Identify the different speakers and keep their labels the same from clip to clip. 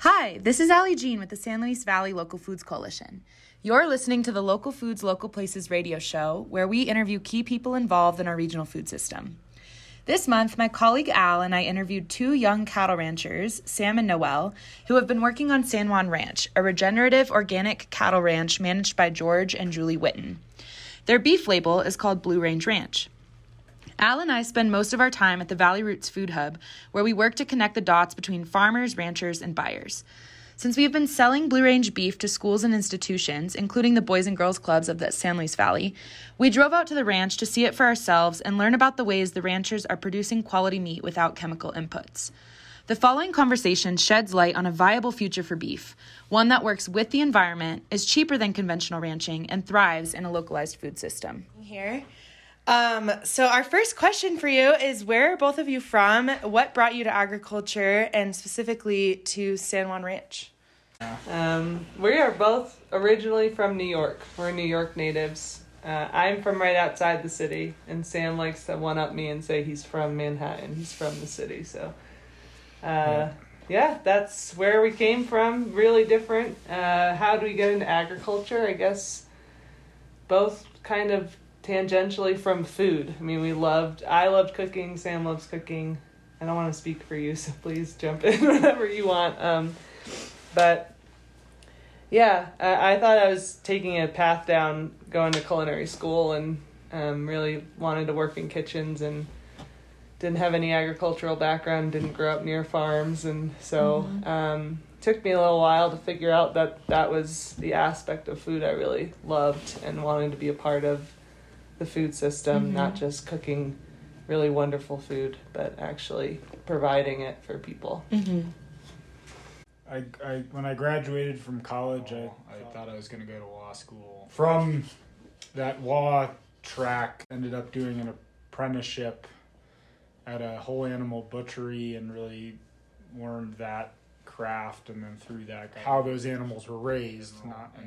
Speaker 1: Hi, this is Allie Jean with the San Luis Valley Local Foods Coalition. You're listening to the Local Foods, Local Places radio show, where we interview key people involved in our regional food system. This month, my colleague Al and I interviewed two young cattle ranchers, Sam and Noel, who have been working on San Juan Ranch, a regenerative organic cattle ranch managed by George and Julie Witten. Their beef label is called Blue Range Ranch. Al and I spend most of our time at the Valley Roots Food Hub, where we work to connect the dots between farmers, ranchers, and buyers. Since we have been selling Blue Range beef to schools and institutions, including the Boys and Girls Clubs of the San Luis Valley, we drove out to the ranch to see it for ourselves and learn about the ways the ranchers are producing quality meat without chemical inputs. The following conversation sheds light on a viable future for beef, one that works with the environment, is cheaper than conventional ranching, and thrives in a localized food system. Here. So our first question for you is, where are both of you from? What brought you to agriculture and specifically to San Juan Ranch?
Speaker 2: We are both originally from New York. We're New York natives. I'm from right outside the city, and Sam likes to one-up me and say he's from Manhattan. He's from the city, so yeah, that's where we came from. Really different. How do we get into agriculture? I guess both kind of tangentially from food. I mean, I loved cooking, Sam loves cooking. I don't want to speak for you, so please jump in whenever you want. But yeah, I thought I was taking a path down going to culinary school and really wanted to work in kitchens and didn't have any agricultural background, didn't grow up near farms, and so took me a little while to figure out that was the aspect of food I really loved and wanted to be a part of the food system, not just cooking really wonderful food, but actually providing it for people.
Speaker 3: When I graduated from college, I thought I was going to go to law school. From that law track, ended up doing an apprenticeship at a whole animal butchery and really learned that craft, and then through that, how those animals were raised,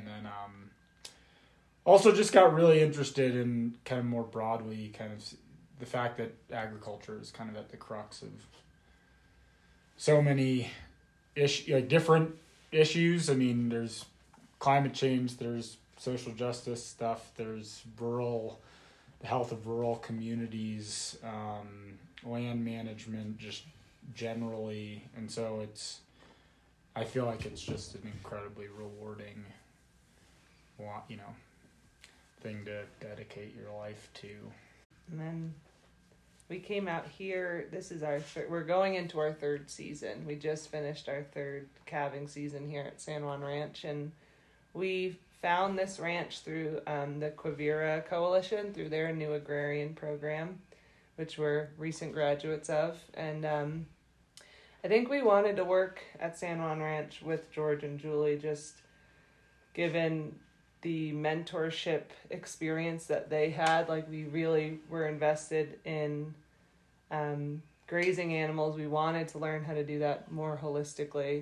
Speaker 3: also just got really interested in kind of more broadly kind of the fact that agriculture is kind of at the crux of so many different issues. I mean, there's climate change, there's social justice stuff, there's the health of rural communities, land management just generally. And so I feel like it's just an incredibly rewarding, thing to dedicate your life to.
Speaker 2: And then we came out here. This is we're going into our third season. We just finished our third calving season here at San Juan Ranch, and we found this ranch through the Quivira Coalition, through their new agrarian program, which we're recent graduates of. And I think we wanted to work at San Juan Ranch with George and Julie, just given the mentorship experience that they had. Like, we really were invested in grazing animals. We wanted to learn how to do that more holistically.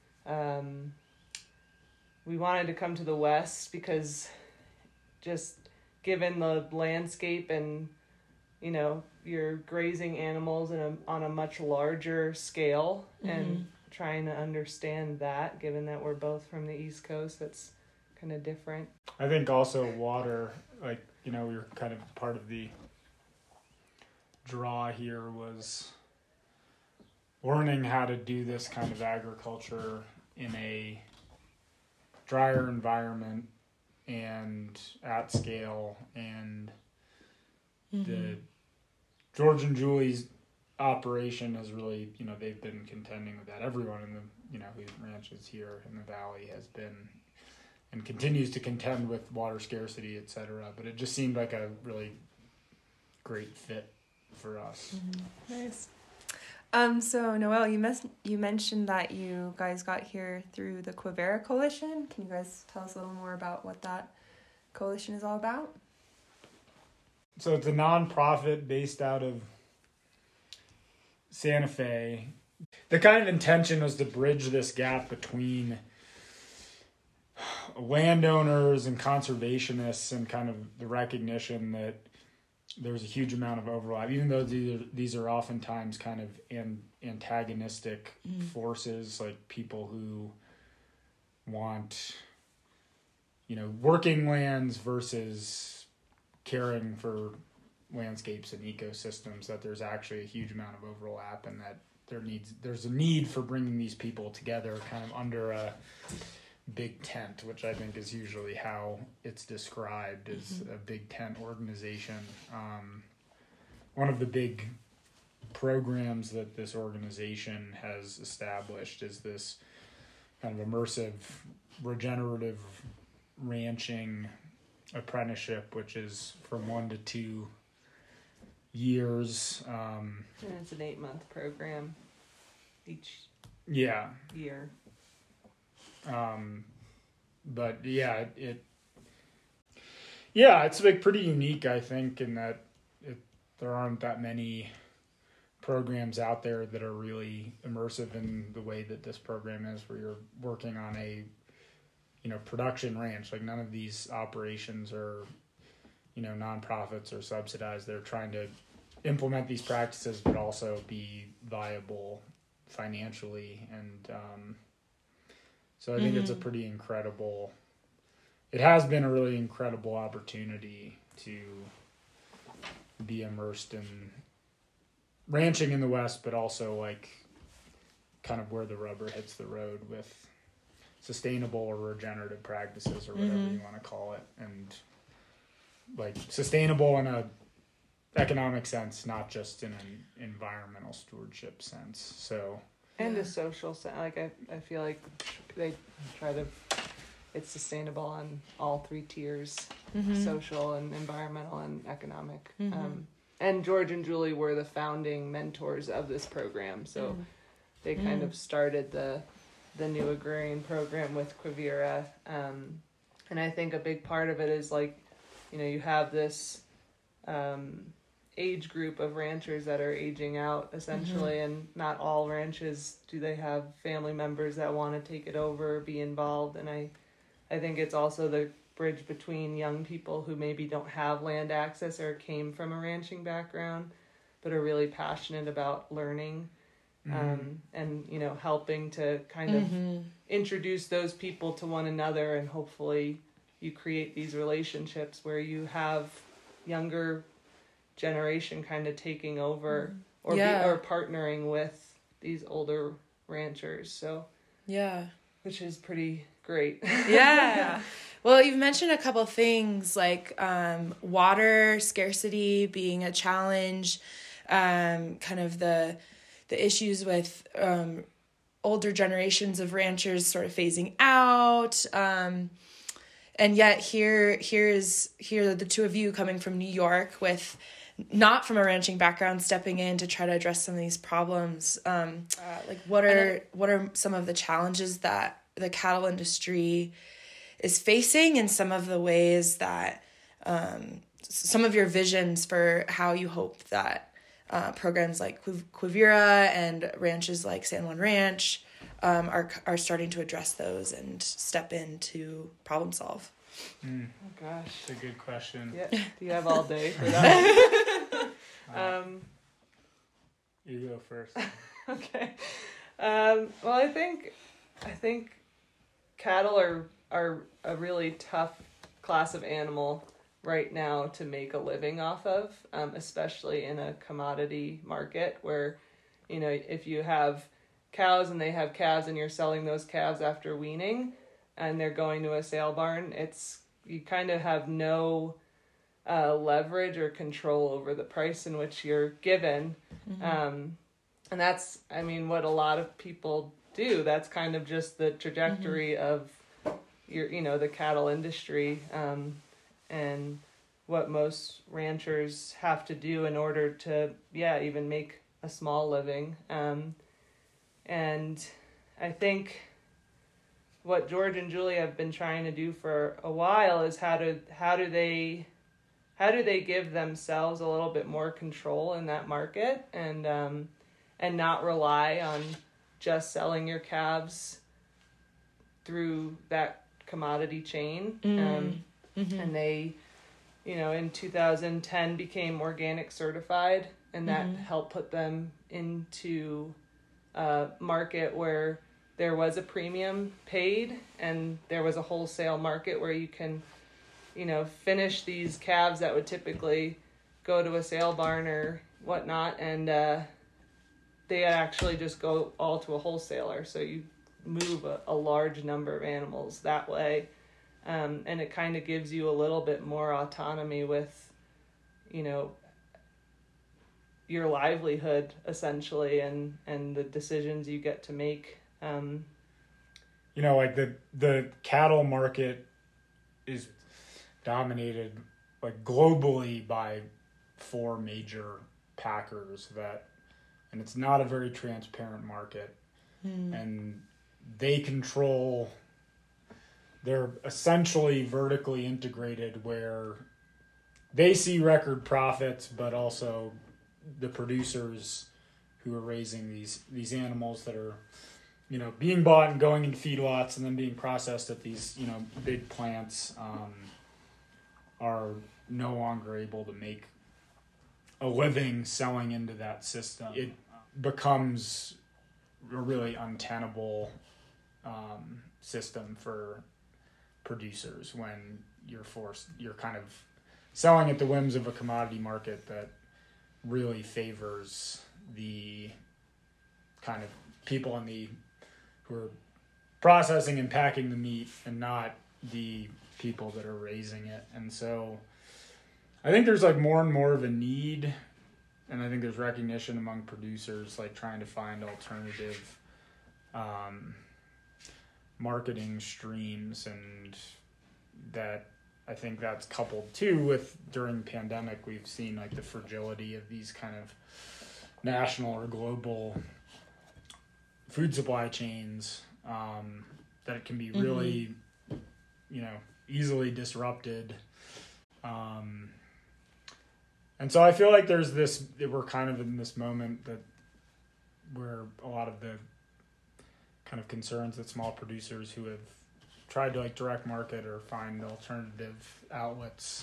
Speaker 2: We wanted to come to the West because just given the landscape and, you're grazing animals on a much larger scale, and trying to understand that, given that we're both from the East Coast, that's kind of different.
Speaker 3: I think also water, you're kind of part of the draw here was learning how to do this kind of agriculture in a drier environment and at scale. And the George and Julie's operation has really, they've been contending with that. Everyone in the, who ranches here in the valley has been and continues to contend with water scarcity, etc. But it just seemed like a really great fit for us.
Speaker 4: Nice. So Noel, you mentioned that you guys got here through the Quivira Coalition. Can you guys tell us a little more about what that coalition is all about?
Speaker 3: So it's a nonprofit based out of Santa Fe. The kind of intention was to bridge this gap between landowners and conservationists, and kind of the recognition that there's a huge amount of overlap, even though these are oftentimes kind of antagonistic forces, like people who want, working lands versus caring for landscapes and ecosystems, that there's actually a huge amount of overlap, and that there's a need for bringing these people together kind of under a big tent, which I think is usually how it's described, as a big tent organization. One of the big programs that this organization has established is this kind of immersive regenerative ranching apprenticeship, which is from 1 to 2 years.
Speaker 2: And it's an 8-month program each
Speaker 3: Yeah.
Speaker 2: year.
Speaker 3: But yeah, it's like pretty unique, I think, in that there aren't that many programs out there that are really immersive in the way that this program is, where you're working on a, production ranch. Like, none of these operations are, nonprofits or subsidized. They're trying to implement these practices, but also be viable financially. And, so I think it's a pretty incredible, it has been a really incredible opportunity to be immersed in ranching in the West, but also like kind of where the rubber hits the road with sustainable or regenerative practices, or whatever you want to call it. And like sustainable in a economic sense, not just in an environmental stewardship sense. So,
Speaker 2: And a social sense. Like, I feel like they try to, it's sustainable on all 3 tiers, social and environmental and economic. And George and Julie were the founding mentors of this program. So they kind of started the new agrarian program with Quivira. And I think a big part of it is like, you have this age group of ranchers that are aging out essentially, and not all ranches do they have family members that want to take it over, be involved. And I think it's also the bridge between young people who maybe don't have land access or came from a ranching background but are really passionate about learning, and helping to kind of introduce those people to one another, and hopefully you create these relationships where you have younger generation kind of taking over or partnering with these older ranchers. So which is pretty great.
Speaker 1: Well, you've mentioned a couple things like water scarcity being a challenge, kind of the issues with older generations of ranchers sort of phasing out, and yet here are the two of you coming from New York with not from a ranching background, stepping in to try to address some of these problems. Like what are some of the challenges that the cattle industry is facing, and some of the ways that some of your visions for how you hope that programs like Quivira and ranches like San Juan Ranch are starting to address those and step in to problem solve?
Speaker 2: Oh gosh,
Speaker 3: it's a good question.
Speaker 2: Yeah. Do you have all day for that?
Speaker 3: You go first.
Speaker 2: Okay. Well, I think cattle are a really tough class of animal right now to make a living off of, especially in a commodity market where, if you have cows and they have calves and you're selling those calves after weaning and they're going to a sale barn, you kind of have no leverage or control over the price in which you're given. And that's, what a lot of people do. That's kind of just the trajectory of the cattle industry, and what most ranchers have to do in order to, even make a small living. And I think what George and Julie have been trying to do for a while is how do they give themselves a little bit more control in that market, and not rely on just selling your calves through that commodity chain. And they, in 2010 became organic certified, and that helped put them into a market where there was a premium paid and there was a wholesale market where you can, finish these calves that would typically go to a sale barn or whatnot, and they actually just go all to a wholesaler. So you move a large number of animals that way. And it kind of gives you a little bit more autonomy with, your livelihood essentially, and the decisions you get to make.
Speaker 3: Like the cattle market is dominated like globally by 4 major packers and it's not a very transparent market, and they control. They're essentially vertically integrated where they see record profits, but also the producers who are raising these animals that are, being bought and going into feedlots and then being processed at these, big plants, are no longer able to make a living selling into that system. It becomes a really untenable system for producers when you're kind of selling at the whims of a commodity market that really favors the kind of people who are processing and packing the meat and not the people that are raising it. And so I think there's like more and more of a need, and I think there's recognition among producers like trying to find alternative marketing streams, and that I think that's coupled too with during the pandemic we've seen like the fragility of these kind of national or global food supply chains, that it can be really easily disrupted, and so I feel like we're kind of in this moment that where a lot of the kind of concerns that small producers who have tried to like direct market or find alternative outlets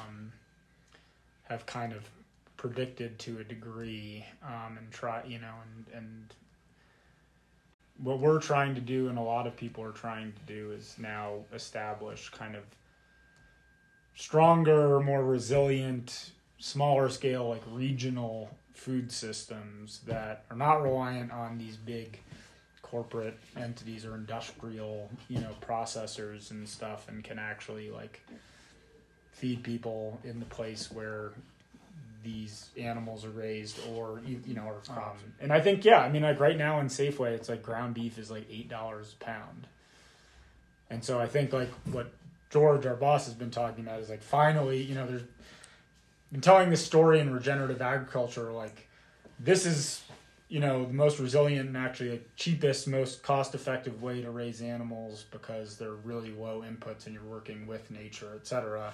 Speaker 3: have kind of predicted to a degree, and try, and what we're trying to do and a lot of people are trying to do is now establish kind of stronger, more resilient, smaller scale, like regional food systems that are not reliant on these big corporate entities or industrial, processors and stuff, and can actually like feed people in the place where these animals are raised, or and I think like right now in Safeway it's like ground beef is like $8 a pound, and so I think like what George, our boss, has been talking about is like finally there's been telling this story in regenerative agriculture, like this is the most resilient and actually the cheapest, most cost-effective way to raise animals because they're really low inputs and you're working with nature, etc.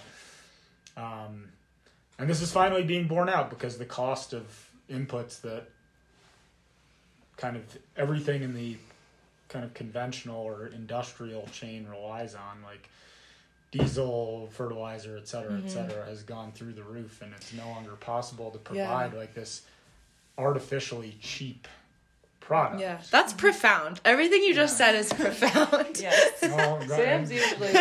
Speaker 3: And this is finally being borne out because the cost of inputs that kind of everything in the kind of conventional or industrial chain relies on, like diesel, fertilizer, etc., has gone through the roof, and it's no longer possible to provide like this artificially cheap product.
Speaker 1: Yeah, that's profound. Everything you just said is profound.
Speaker 2: Yes. Sam's usually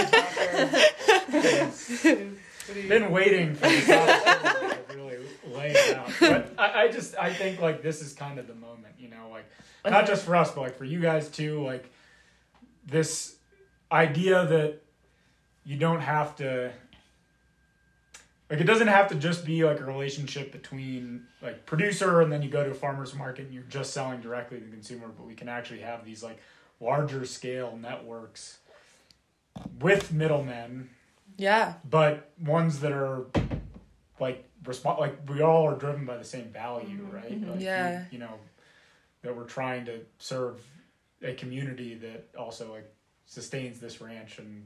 Speaker 2: the talker.
Speaker 3: Been waiting for this opportunity to really lay it out. But I think like this is kind of the moment, like not just for us, but like for you guys too, like this idea that you don't have to, like, it doesn't have to just be like a relationship between like producer and then you go to a farmer's market and you're just selling directly to the consumer, but we can actually have these like larger scale networks with middlemen. Yeah. But ones that are like we all are driven by the same value, right? Like, that we're trying to serve a community that also like sustains this ranch and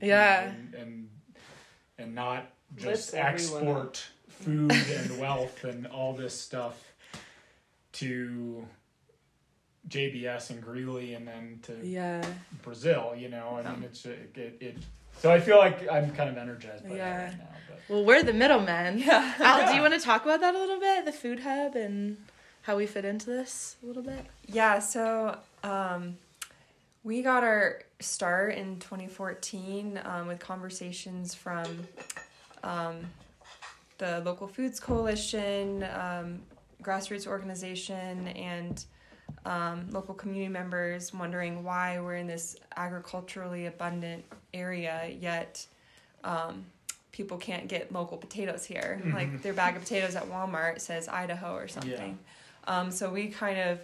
Speaker 3: and not just export food and wealth and all this stuff to JBS and Greeley and then to
Speaker 1: Yeah.
Speaker 3: Brazil, you know. I mean, it's it. So I feel like I'm kind of energized by that right now. But.
Speaker 1: Well, we're the middlemen.
Speaker 4: Yeah.
Speaker 1: Al, do you want to talk about that a little bit, the food hub, and how we fit into this a little bit?
Speaker 4: Yeah, so we got our start in 2014 with conversations from the Local Foods Coalition, grassroots organization, and local community members wondering why we're in this agriculturally abundant area, yet people can't get local potatoes here.
Speaker 3: Mm-hmm.
Speaker 4: Like their bag of potatoes at Walmart says Idaho or something. Yeah. So we kind of,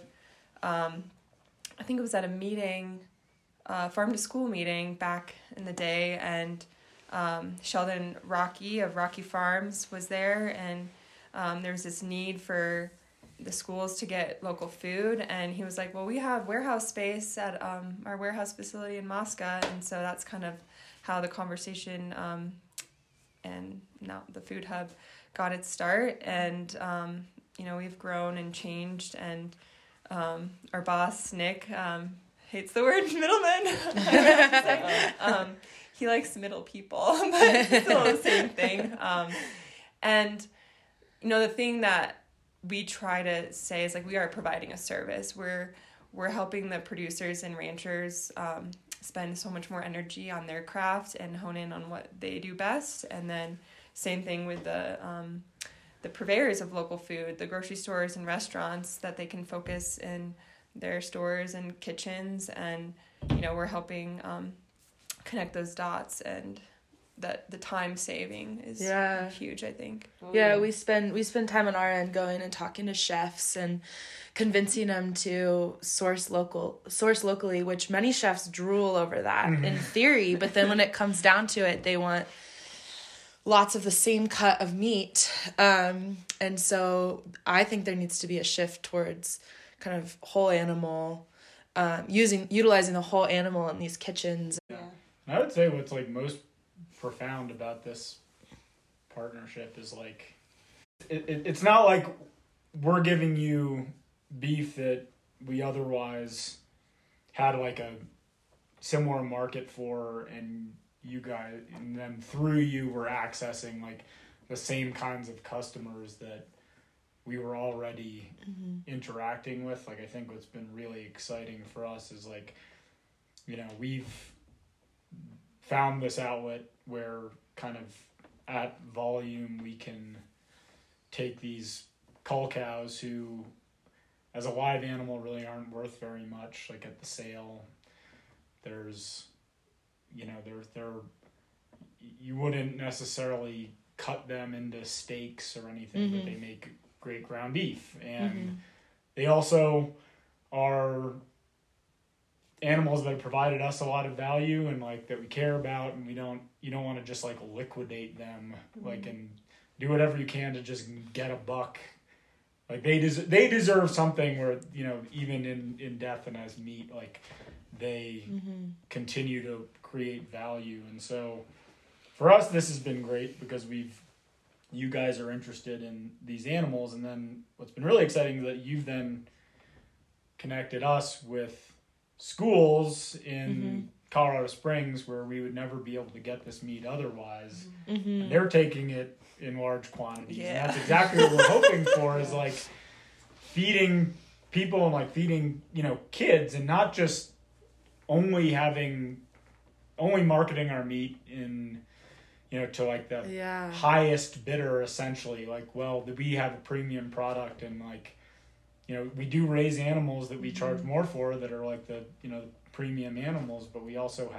Speaker 4: I think it was at a meeting, farm to school meeting back in the day, and Sheldon Rocky of Rocky Farms was there, and there was this need for the schools to get local food, and he was like, well, we have warehouse space at our warehouse facility in Mosca, and so that's kind of how the conversation and now the food hub got its start. And you know, we've grown and changed, and our boss Nick hates the word middleman. He likes middle people, but it's still the same thing. And you know, the thing that we try to say is, like, we are providing a service. We're helping the producers and ranchers spend so much more energy on their craft and hone in on what they do best. And then same thing with the purveyors of local food, the grocery stores and restaurants, that they can focus in their stores and kitchens. And you know, we're helping connect those dots, and that the time saving is huge, I think.
Speaker 1: We spend time on our end going and talking to chefs and convincing them to source locally, which many chefs drool over that in theory, but then when it comes down to it, they want lots of the same cut of meat. And so I think there needs to be a shift towards kind of whole animal, utilizing the whole animal in these kitchens.
Speaker 3: Yeah. I would say what's like most profound about this partnership is, like, it's not like we're giving you beef that we otherwise had like a similar market for, and you guys, and then through you we're accessing like the same kinds of customers that we were already interacting with. Like, I think what's been really exciting for us is, like, you know, we've found this outlet where kind of at volume we can take these cull cows who as a live animal really aren't worth very much. Like at the sale, there's, you know, they're you wouldn't necessarily cut them into steaks or anything, but they make great ground beef. And they also are animals that have provided us a lot of value and like that we care about, and you don't want to just like liquidate them like and do whatever you can to just get a buck. Like they deserve something where, you know, even in death and as meat, like they continue to create value. And so for us this has been great because you guys are interested in these animals, and then what's been really exciting is that you've then connected us with schools in Colorado Springs where we would never be able to get this meat otherwise. And they're taking it in large quantities. And that's exactly what we're hoping for, is like feeding people and like feeding, you know, kids, and not just only marketing our meat in, you know, to like the highest bidder essentially. Like, well, we have a premium product, and like, you know, we do raise animals that we charge more for that are like the, you know, premium animals, but we also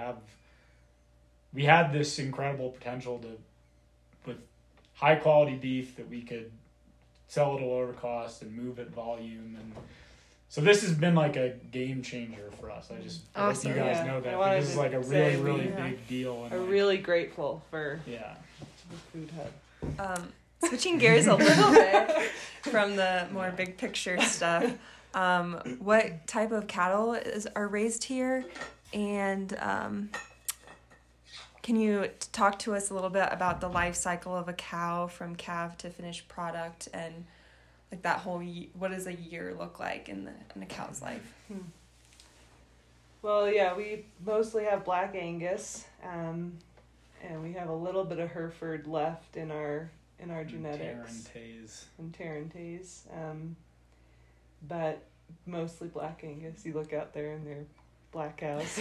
Speaker 3: had this incredible potential with high quality beef that we could sell at a lower cost and move at volume. And so this has been like a game changer for us. I just hope you guys know that. This is like a really big deal. And
Speaker 2: I'm really grateful for
Speaker 3: the
Speaker 2: Food Hub.
Speaker 4: Switching gears a little bit from the more big picture stuff, what type of cattle are raised here, and can you talk to us a little bit about the life cycle of a cow from calf to finished product, and like that whole what does a year look like in a cow's life?
Speaker 2: Well, yeah, we mostly have Black Angus, and we have a little bit of Hereford left in our genetics. And Tarentaise. But mostly Black Angus. You look out there and they're black cows.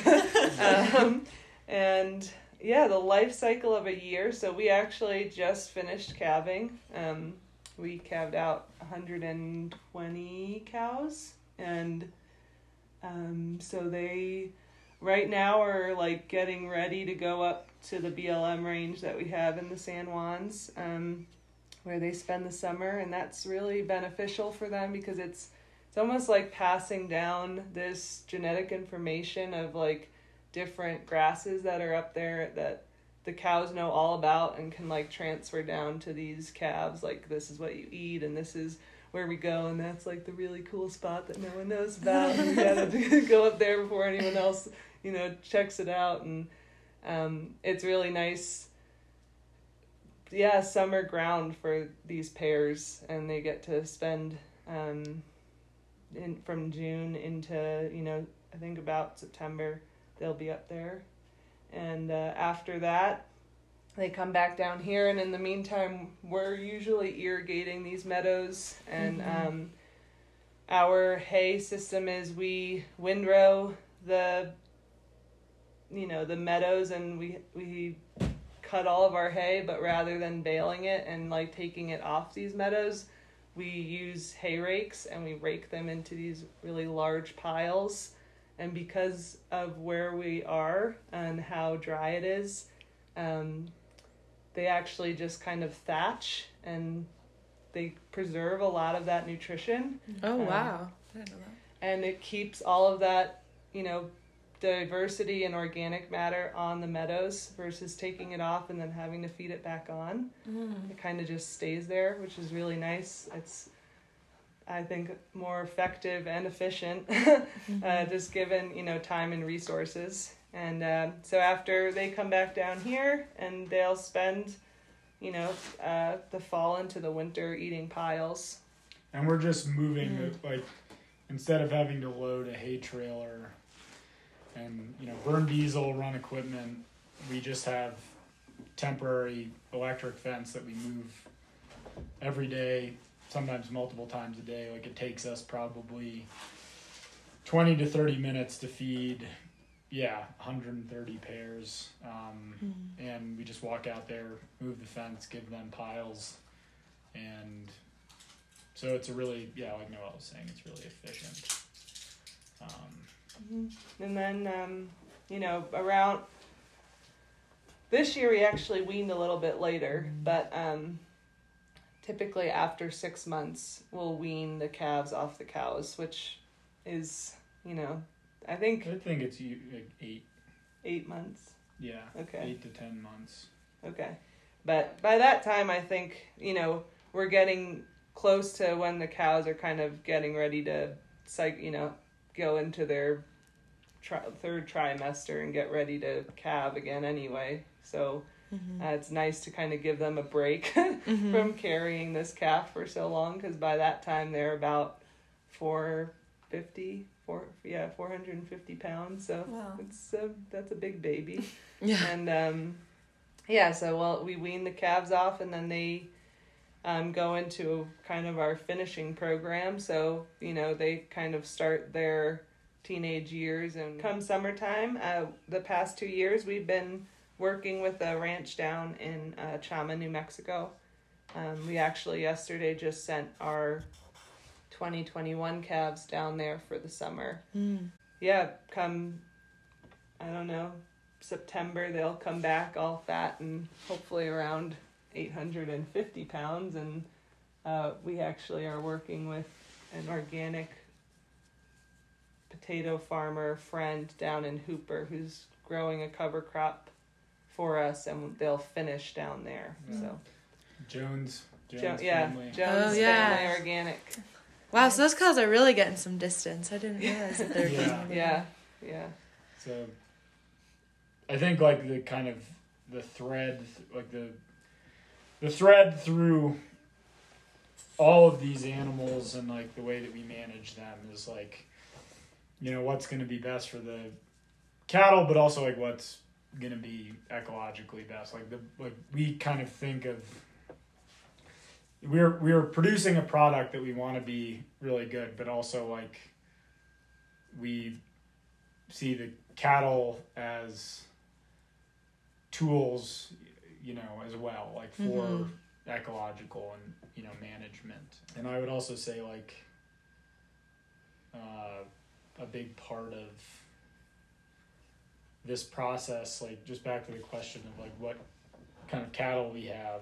Speaker 2: And yeah, the life cycle of a year. So we actually just finished calving. We calved out 120 cows, and so they right now are like getting ready to go up to the BLM range that we have in the San Juans, where they spend the summer, and that's really beneficial for them because it's almost like passing down this genetic information of like different grasses that are up there that the cows know all about and can like transfer down to these calves, like this is what you eat and this is where we go, and that's like the really cool spot that no one knows about. We gotta go up there before anyone else, checks it out, and it's really nice. Yeah, summer ground for these pairs, and they get to spend from June into I think about September they'll be up there, and after that they come back down here, and in the meantime we're usually irrigating these meadows, and our hay system is we windrow the meadows, and we cut all of our hay, but rather than baling it and like taking it off these meadows, we use hay rakes and we rake them into these really large piles. And because of where we are and how dry it is, they actually just kind of thatch, and they preserve a lot of that nutrition.
Speaker 1: Oh, wow. I didn't know that. And
Speaker 2: it keeps all of that, diversity and organic matter on the meadows versus taking it off and then having to feed it back on. It kind of just stays there, which is really nice. It's, I think, more effective and efficient, just given, time and resources. And so after they come back down here, and they'll spend, the fall into the winter eating piles.
Speaker 3: And we're just moving, like, instead of having to load a hay trailer and, burn diesel, run equipment, we just have temporary electric fence that we move every day, sometimes multiple times a day. Like, it takes us probably 20 to 30 minutes to feed 130 pairs, and we just walk out there, move the fence, give them piles, and so it's a really, like Noelle was saying, it's really efficient.
Speaker 2: And then, around this year we actually weaned a little bit later, but typically after 6 months we'll wean the calves off the cows, which is, I think
Speaker 3: it's like
Speaker 2: 8 months.
Speaker 3: Yeah.
Speaker 2: Okay.
Speaker 3: 8 to 10 months.
Speaker 2: Okay. But by that time, I think, we're getting close to when the cows are kind of getting ready to, go into their third trimester and get ready to calve again anyway. So it's nice to kind of give them a break from carrying this calf for so long, because by that time they're about 450 pounds. So wow. That's a big baby. Yeah. And so we wean the calves off, and then they go into kind of our finishing program. So they kind of start their teenage years, and come summertime, the past 2 years we've been working with a ranch down in Chama, New Mexico. We actually yesterday just sent our 2021 calves down there for the summer. Come, I don't know, September they'll come back all fat and hopefully around 850 pounds, and we actually are working with an organic potato farmer friend down in Hooper who's growing a cover crop for us, and they'll finish down there. So
Speaker 3: Jones
Speaker 2: family. Jones family organic.
Speaker 1: Wow, so those cows are really getting some distance. I didn't realize that they were getting
Speaker 2: Yeah.
Speaker 3: So I think like the kind of the thread, like the thread through all of these animals and like the way that we manage them is like, you know, what's going to be best for the cattle, but also like what's going to be ecologically best. Like we kind of think of, we're producing a product that we want to be really good, but also like we see the cattle as tools, you know, as well, like for ecological and, you know, management. And I would also say like a big part of this process, like just back to the question of like what kind of cattle we have,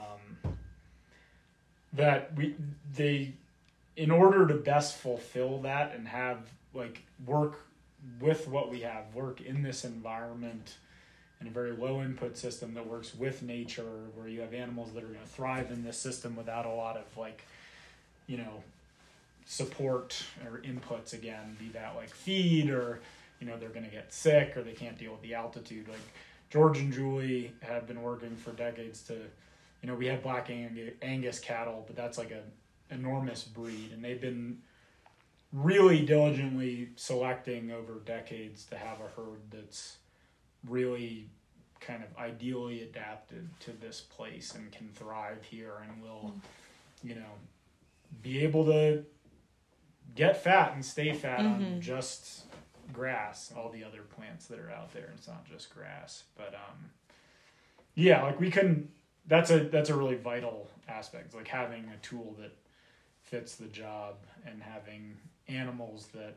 Speaker 3: that in order to best fulfill that and have like work with what we have, work in this environment in a very low input system that works with nature, where you have animals that are going to thrive in this system without a lot of like, you know, support or inputs, again, be that like feed, or, you know, they're going to get sick or they can't deal with the altitude. Like George and Julie have been working for decades to, you know, we have Black Angus cattle, but that's like an enormous breed, and they've been really diligently selecting over decades to have a herd that's really kind of ideally adapted to this place and can thrive here and will, you know, be able to get fat and stay fat on just grass, all the other plants that are out there. It's not just grass, but yeah, like we couldn't, that's a really vital aspect, like having a tool that fits the job and having animals that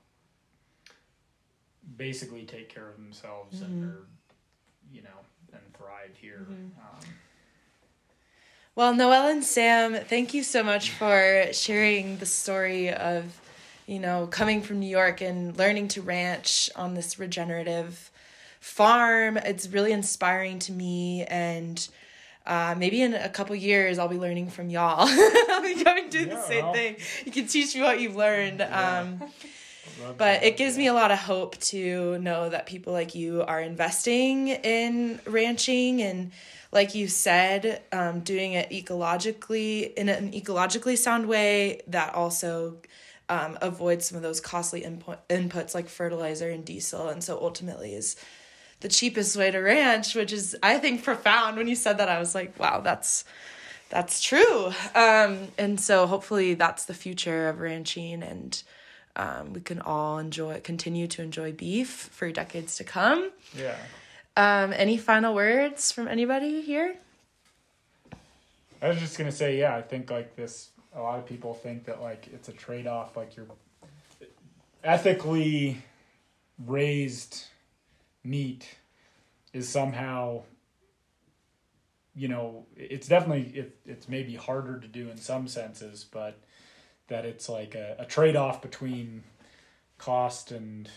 Speaker 3: basically take care of themselves and are, you know, and thrive here.
Speaker 1: Well, Noelle and Sam, thank you so much for sharing the story of, you know, coming from New York and learning to ranch on this regenerative farm. It's really inspiring to me, and maybe in a couple years I'll be learning from y'all. I'll be going to do the same thing. You can teach me what you've learned. But it gives me a lot of hope to know that people like you are investing in ranching, and like you said, doing it ecologically, in an ecologically sound way that also avoids some of those costly inputs like fertilizer and diesel, and so ultimately is the cheapest way to ranch, which is, I think, profound. When you said that, I was like, wow, that's true. And so hopefully that's the future of ranching, and we can all continue to enjoy beef for decades to come.
Speaker 3: Yeah.
Speaker 1: Any final words from anybody here?
Speaker 3: I was just going to say, yeah, I think like this, a lot of people think that like it's a trade-off, like you're ethically raised meat is somehow, you know, it's definitely, it's maybe harder to do in some senses, but that it's like a trade-off between cost and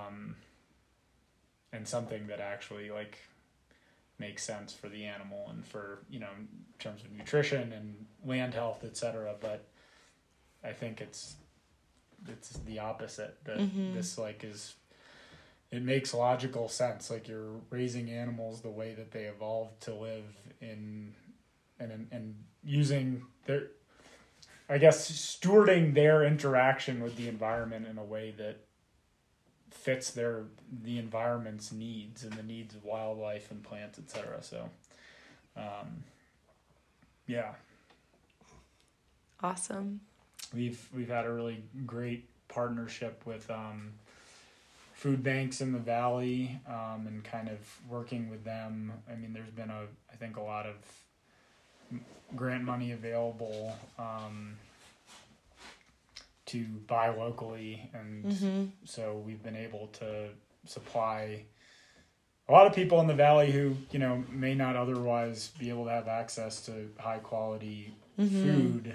Speaker 3: something that actually like makes sense for the animal and for, you know, in terms of nutrition and land health, etc. But I think it's the opposite, that this like is, it makes logical sense. Like you're raising animals the way that they evolved to live in, and using their, I guess, stewarding their interaction with the environment in a way that fits the environment's needs and the needs of wildlife and plants, etc. So, yeah.
Speaker 1: Awesome.
Speaker 3: We've had a really great partnership with food banks in the valley, and kind of working with them. I mean, there's been I think a lot of grant money available to buy locally, and so we've been able to supply a lot of people in the valley who, you know, may not otherwise be able to have access to high quality food,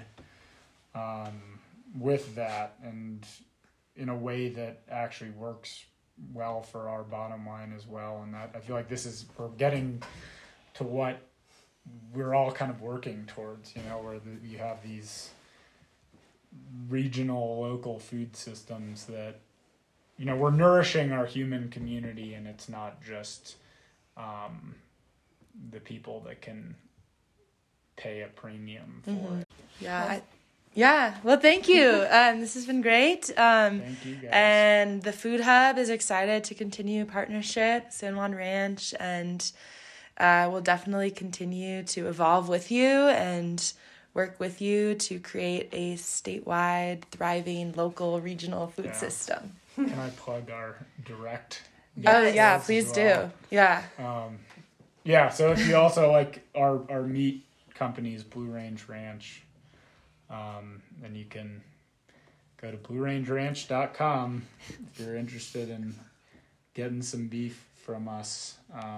Speaker 3: with that, and in a way that actually works well for our bottom line as well. And that, I feel like we're getting to what we're all kind of working towards, you know, where you have these regional, local food systems that, you know, we're nourishing our human community, and it's not just the people that can pay a premium for it.
Speaker 1: Yeah. Well, thank you. This has been great.
Speaker 3: Thank you guys.
Speaker 1: And the Food Hub is excited to continue partnership, San Juan Ranch, and we'll definitely continue to evolve with you and work with you to create a statewide, thriving, local, regional food system.
Speaker 3: Can I plug our direct?
Speaker 1: Please do. Yeah.
Speaker 3: So if you also like our meat companies, Blue Range Ranch, then you can go to bluerangeranch.com if you're interested in getting some beef from us.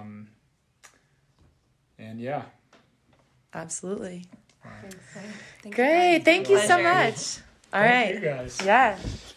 Speaker 1: Absolutely.
Speaker 4: Thanks.
Speaker 1: Great. Thank you so much. All right.
Speaker 3: Thank you guys.
Speaker 1: Yeah.